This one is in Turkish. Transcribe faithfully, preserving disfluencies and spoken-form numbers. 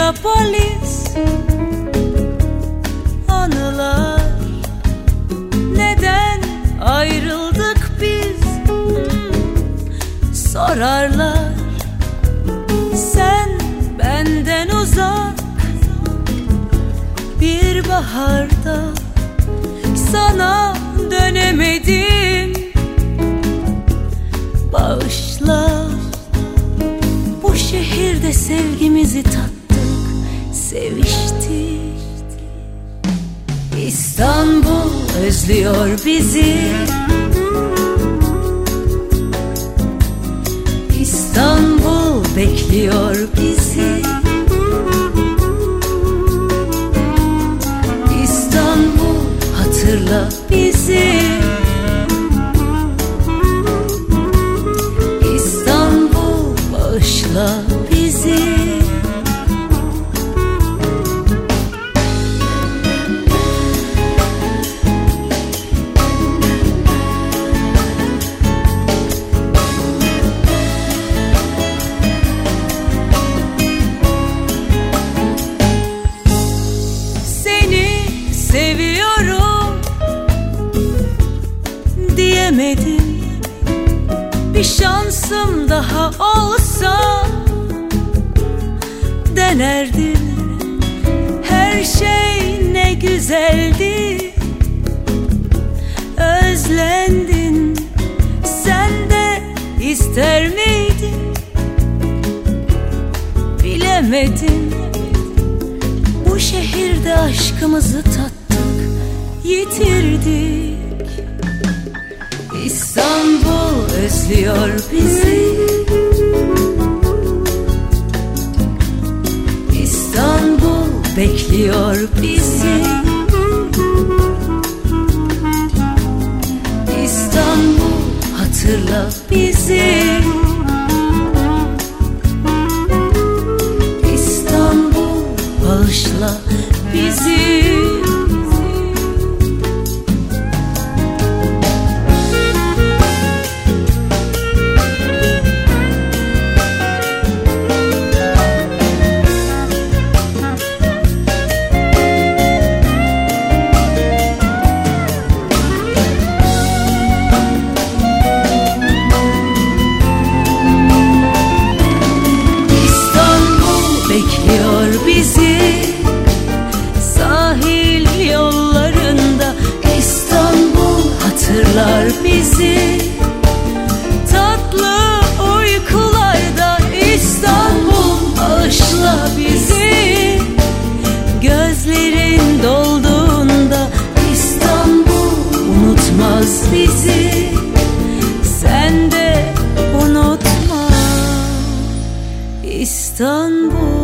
Megapolis, anılar. Neden ayrıldık biz? Sorarlar. Sen benden uzak, bir baharda sana dönemedim. Bağışla, bu şehirde sevgimizi tattık, seviştik. İstanbul özlüyor bizi, İstanbul bekliyor bizi. İstanbul hatırla bizi, İstanbul bağışla bizi. Seviyorum diyemedim. Bir şansım daha olsa denerdim. Her şey ne güzeldi. Özlendin, sen de ister miydin? Bilemedim. Bu şehirde aşkımızı tattık, yitirdik. İstanbul özlüyor bizi, İstanbul bekliyor bizi. İstanbul hatırla bizi, İstanbul bağışla bizi. Bekliyor bizi sahil yollarında. İstanbul hatırlar bizi tatlı uykularda. İstanbul bağışla bizi gözlerin dolduğunda. İstanbul unutmaz bizi, sen de unutma İstanbul.